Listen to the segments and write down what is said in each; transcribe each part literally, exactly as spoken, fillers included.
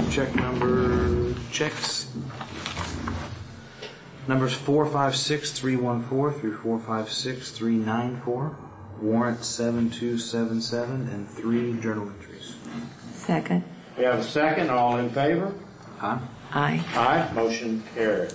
check number checks. Numbers four five six three one four through four five six three nine four. Warrant seven two seven seven and three journal entries. Second. We have a second. All in favor? Aye. Aye. Aye. Motion carries.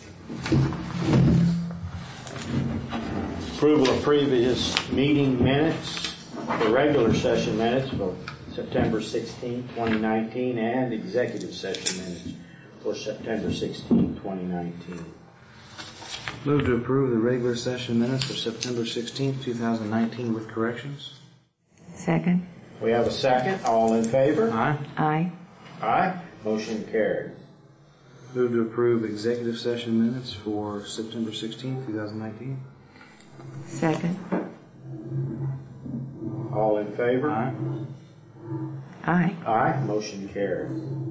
Approval of previous meeting minutes, the regular session minutes for September sixteenth, twenty nineteen, and executive session minutes for September sixteenth, twenty nineteen. Move to approve the regular session minutes for September sixteenth, twenty nineteen with corrections. Second. We have a second. All in favor? Aye. Aye. Aye. Motion carries. Move to approve executive session minutes for September sixteenth, twenty nineteen. Second. All in favor? Aye. Aye. Aye. Motion carries.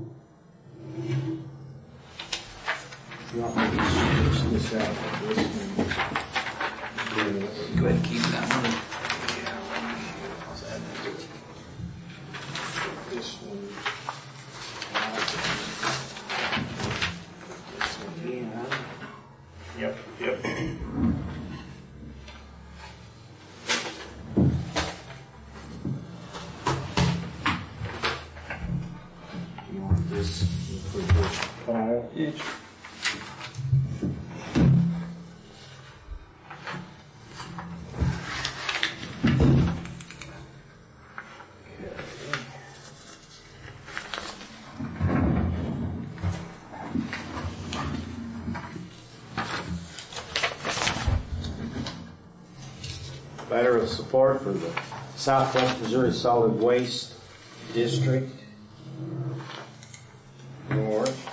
You want me to switch this out of this one? Go ahead and keep that one. This one. This one here, huh? Yep, yep. You want this for this file? Each. Letter of support for the Southwest Missouri Solid Waste District. North.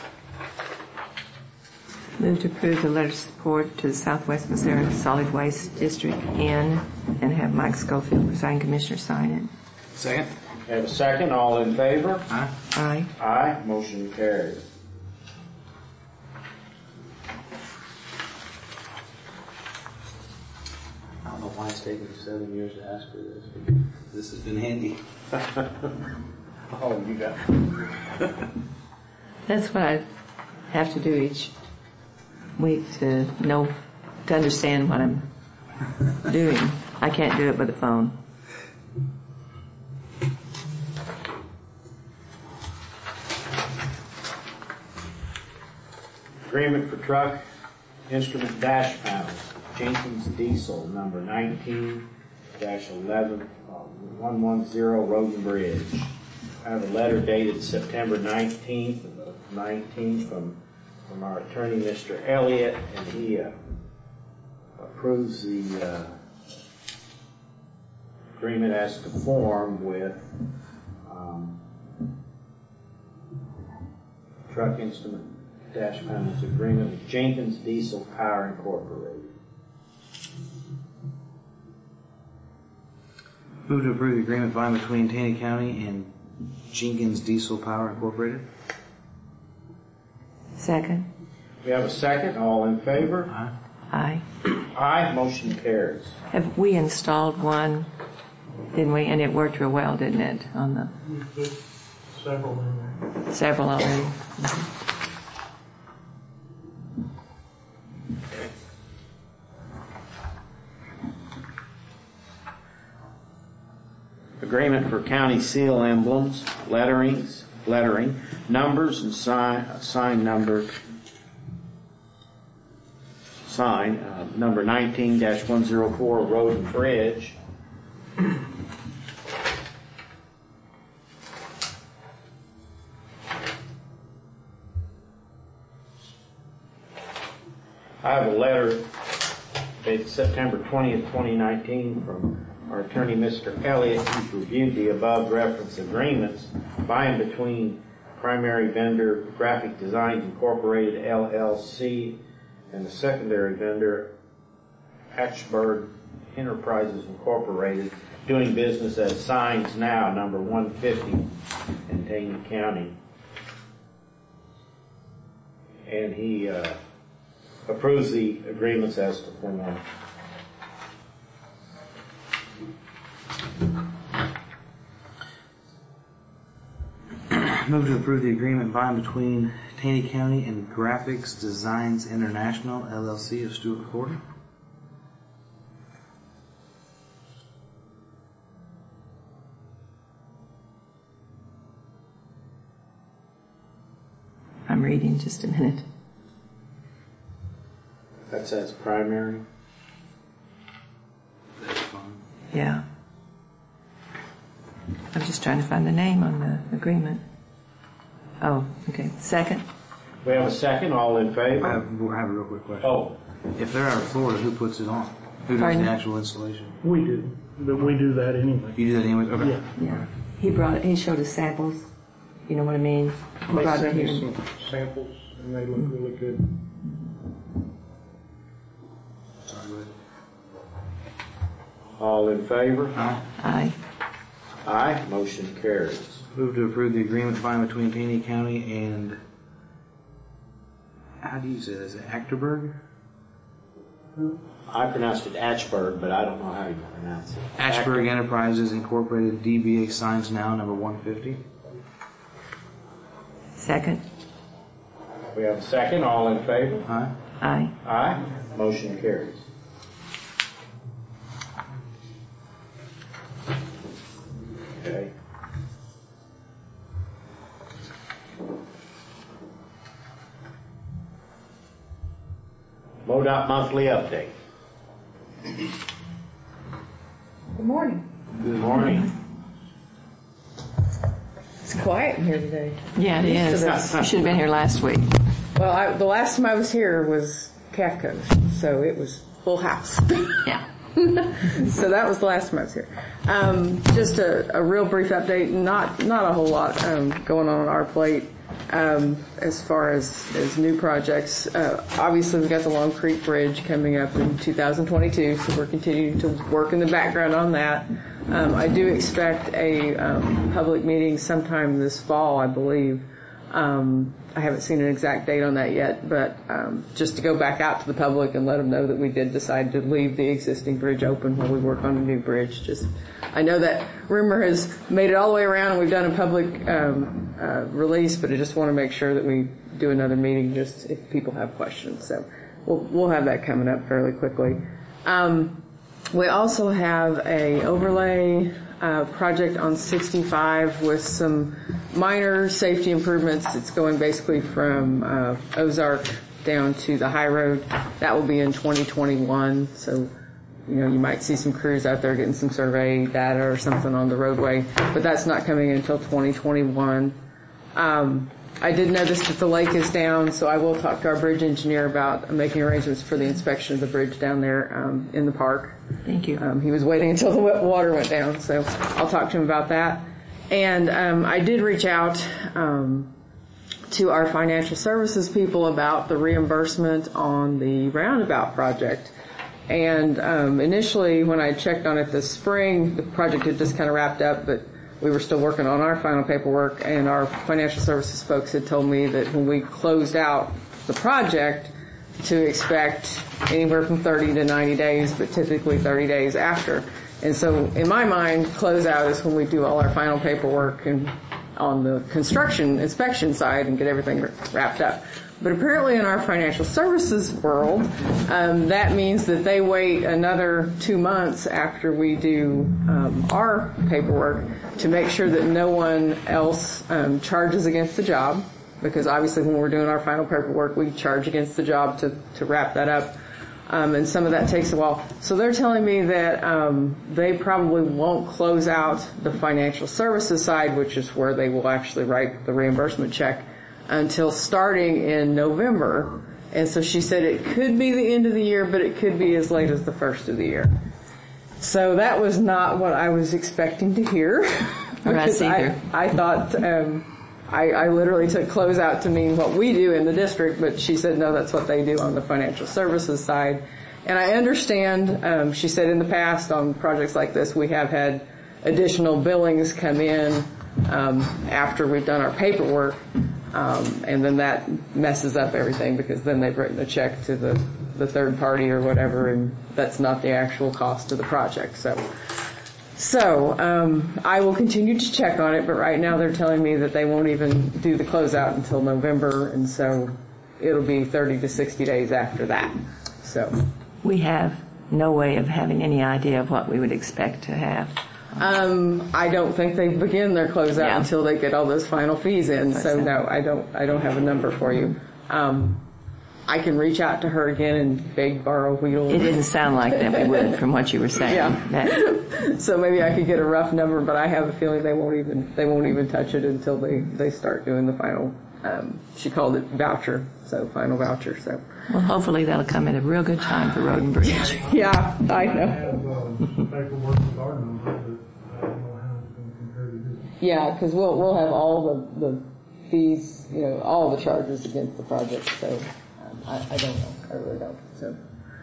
Move to approve the letter of support to the Southwest Missouri Solid Waste District N and have Mike Schofield, presiding commissioner, sign it. Second. Have a second. All in favor? Aye. Aye. Aye. Motion carries. I don't know why it's taken seven years to ask for this. This has been handy. Oh, you got it. That's what I have to do each week to know, to understand what I'm doing. I can't do it by the phone. Agreement for truck instrument dash panels. Jenkins Diesel, number nineteen dash eleven one one zero Roden Bridge. I have a letter dated September nineteenth of nineteen from from our attorney, Mister Elliott, and he uh, approves the uh, agreement as to form with um, truck instrument dash panels agreement with Jenkins Diesel Power Incorporated. Move to approve the agreement by and between Taney County and Jenkins Diesel Power Incorporated. Second. We have a second. All in favor? Aye. Aye. Aye. Motion carries. Have we installed one, didn't we? And it worked real well, didn't it? On the We put several in there. several already. Agreement for county seal emblems, letterings, lettering, numbers, and sign, sign number, sign uh, number nineteen dash one oh four Road and Bridge. I have a letter dated September twentieth, twenty nineteen from our attorney, Mister Elliott, who's reviewed the above reference agreements by and between primary vendor Graphic Designs Incorporated, L L C, and the secondary vendor, Hatchburg Enterprises Incorporated, doing business as Signs Now, number one fifty in Taney County. And he uh, approves the agreements as to form. Move to approve the agreement by and between Taney County and Graphics Designs International, L L C of Stewart McCordon. I'm reading, just a minute. That says primary. That's fine. Yeah. I'm just trying to find the name on the agreement. Oh, okay. Second? We have a second. All in I favor? have, I have a real quick question. Oh, If they're out of Florida, who puts it on? Who does Pardon? the actual installation? We do, but we do that anyway. You do that anyway? Okay. Yeah. Yeah. He brought it, he showed us samples. You know what I mean? He They brought it sent me here. some samples, and they look really good. Sorry, go ahead. all in favor? Aye. Aye. Aye. Motion carries. Move to approve the agreement by and between Taney County and, how do you say this? Achterberg? I pronounced it Ashburg, but I don't know how you pronounce it. Ashburg Enterprises Incorporated, D B A Signs Now, number one fifty. Second? We have a second. All in favor? Aye. Aye. Aye. Motion carries. Okay. MoDOT monthly update. Good morning. Good morning. It's quiet in here today. Yeah, it Used is. to You this. should have been here last week. Well, I, the last time I was here was Calf Coast, so it was full house. Yeah. So that was the last time I was here. Um, just a, a real brief update. Not not a whole lot um, going on on our plate um, as far as, as new projects. Uh, obviously, we've got the Long Creek Bridge coming up in two thousand twenty-two, so we're continuing to work in the background on that. Um, I do expect a um, public meeting sometime this fall, I believe. Um, I haven't seen an exact date on that yet, but um, just to go back out to the public and let them know that we did decide to leave the existing bridge open while we work on a new bridge. Just, I know that rumor has made it all the way around, and we've done a public um, uh, release, but I just want to make sure that we do another meeting just if people have questions. So we'll we'll have that coming up fairly quickly. Um, we also have a overlay uh, project on sixty-five with some minor safety improvements. It's going basically from uh, Ozark down to the high road. That will be in twenty twenty-one. So, you know, you might see some crews out there getting some survey data or something on the roadway, but that's not coming in until twenty twenty-one. Um, I did notice that the lake is down, so I will talk to our bridge engineer about making arrangements for the inspection of the bridge down there um, in the park. Thank you. Um, he was waiting until the wet water went down, so I'll talk to him about that. And um, I did reach out um, to our financial services people about the reimbursement on the roundabout project. And um, initially, when I checked on it this spring, the project had just kind of wrapped up, but we were still working on our final paperwork, and our financial services folks had told me that when we closed out the project, to expect anywhere from thirty to ninety days, but typically thirty days after. And so in my mind, closeout is when we do all our final paperwork and on the construction inspection side and get everything wrapped up. But apparently in our financial services world, um, that means that they wait another two months after we do um, our paperwork to make sure that no one else um, charges against the job. Because obviously when we're doing our final paperwork, we charge against the job to, to wrap that up. Um, and some of that takes a while. So they're telling me that um, they probably won't close out the financial services side, which is where they will actually write the reimbursement check, until starting in November. And so she said it could be the end of the year, but it could be as late as the first of the year. So that was not what I was expecting to hear. Us either. I, I thought... Um, I, I literally took closeout to mean what we do in the district, but she said, no, that's what they do on the financial services side. And I understand, um, she said in the past on projects like this, we have had additional billings come in um, after we've done our paperwork, um, and then that messes up everything because then they've written a check to the, the third party or whatever, and that's not the actual cost of the project. So So um, I will continue to check on it, but right now they're telling me that they won't even do the closeout until November, and so it'll be thirty to sixty days after that. So We have no way of having any idea of what we would expect to have. um, I don't think they begin their closeout Yeah. until they get all those final fees in. So no, I don't. I don't have a number for you. Um, I can reach out to her again and beg, borrow, wheedle. It didn't sound like that we would from what you were saying. Yeah. That, So maybe I could get a rough number, but I have a feeling they won't even they won't even touch it until they, they start doing the final. Um, she called it voucher, so final voucher. So well, hopefully that'll come at a real good time for Road and Bridge. yeah, I I know. have um, paperwork with our number, but I don't know how it's going to compare to this. Yeah, because we'll we'll have all the, the fees, you know, all the charges against the project. So um, I, I don't know. I really don't. So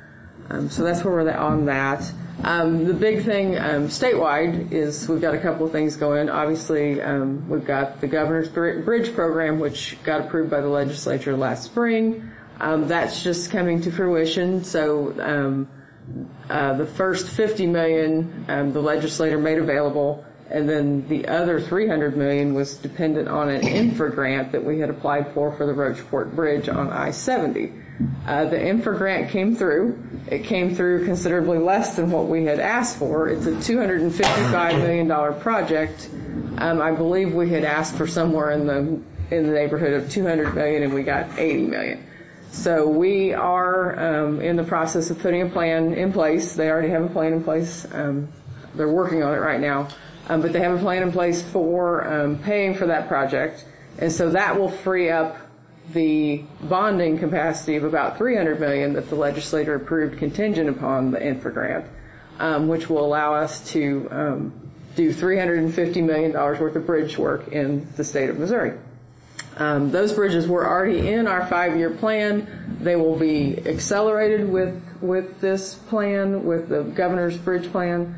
um, so that's where we're at on that. Um, the big thing um, statewide is we've got a couple of things going. Obviously, um, we've got the Governor's Bridge Program, which got approved by the legislature last spring. Um, that's just coming to fruition. So um, uh, the first fifty million dollars um, the legislator made available, and then the other three hundred million dollars was dependent on an infra grant that we had applied for for the Rocheport Bridge on I seventy. Uh, the infra grant came through. It came through considerably less than what we had asked for. It's a two hundred fifty-five million dollars project. Um, I believe we had asked for somewhere in the in the neighborhood of two hundred million dollars, and we got eighty million dollars. So we are um, in the process of putting a plan in place. They already have a plan in place. Um, they're working on it right now. Um, but they have a plan in place for um, paying for that project. And so that will free up the bonding capacity of about three hundred million dollars that the legislature approved contingent upon the infra grant, um, which will allow us to um, do three hundred fifty million dollars worth of bridge work in the state of Missouri. Um, those bridges were already in our five-year plan. They will be accelerated with with this plan, with the governor's bridge plan,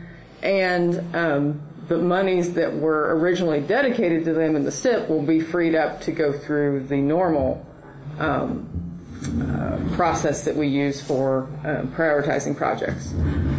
and um, the monies that were originally dedicated to them in the S I P will be freed up to go through the normal um, uh, process that we use for um, prioritizing projects.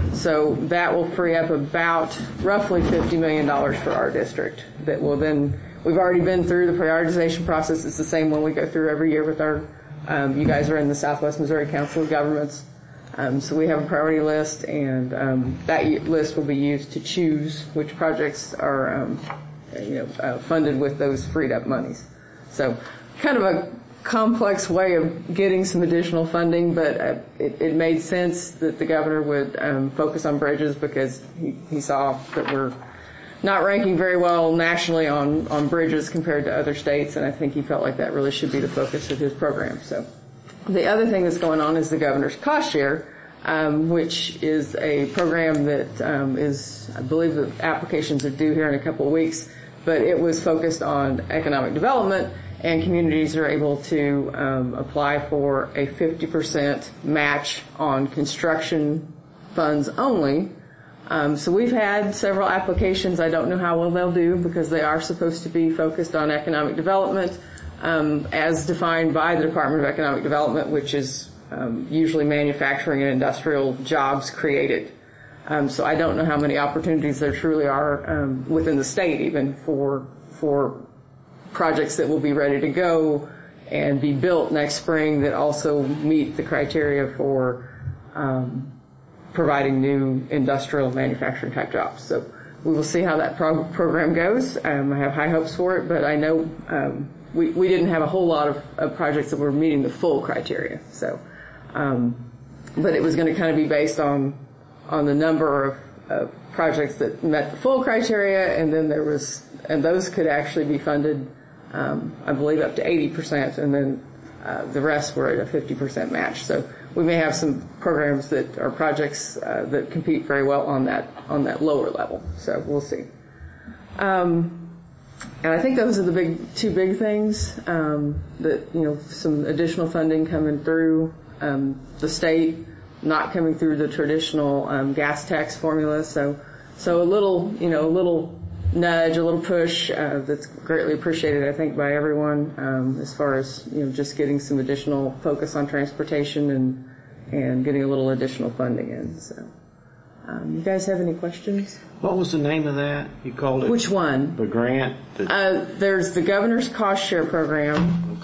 So that will free up about roughly fifty million dollars for our district that will then, we've already been through the prioritization process. It's the same one we go through every year with our, um, you guys are in the Southwest Missouri Council of Governments. Um, so we have a priority list, and um, that list will be used to choose which projects are, um, you know, uh, funded with those freed up monies. So, kind of a complex way of getting some additional funding, but uh, it, it made sense that the governor would um, focus on bridges because he, he saw that we're not ranking very well nationally on on bridges compared to other states, and I think he felt like that really should be the focus of his program. So. The other thing that's going on is the governor's cost share, um, which is a program that um, is, I believe the applications are due here in a couple of weeks, but it was focused on economic development, and communities are able to um, apply for a fifty percent match on construction funds only. Um, so we've had several applications. I don't know how well they'll do because they are supposed to be focused on economic development. Um, as defined by the Department of Economic Development, which is um, usually manufacturing and industrial jobs created. Um, so I don't know how many opportunities there truly are um, within the state even for for projects that will be ready to go and be built next spring that also meet the criteria for um, providing new industrial manufacturing type jobs. So we will see how that pro- program goes. Um, I have high hopes for it, but I know um, We, we didn't have a whole lot of, of projects that were meeting the full criteria. So, um, but it was going to kind of be based on on the number of, of projects that met the full criteria, and then there was, and those could actually be funded, um, I believe, up to eighty percent, and then uh, the rest were at a fifty percent match. So we may have some programs that are projects uh, that compete very well on that on that lower level. So we'll see. Um, And I think those are the big two big things um, that, you know, some additional funding coming through um, the state, not coming through the traditional um, gas tax formula. So, so a little, you know, a little nudge, a little push uh, that's greatly appreciated, I think, by everyone um, as far as, you know, just getting some additional focus on transportation and and getting a little additional funding in. So, Um, you guys have any questions? What was the name of that? You called it? Which one? The grant? that- Uh, there's the governor's cost share program,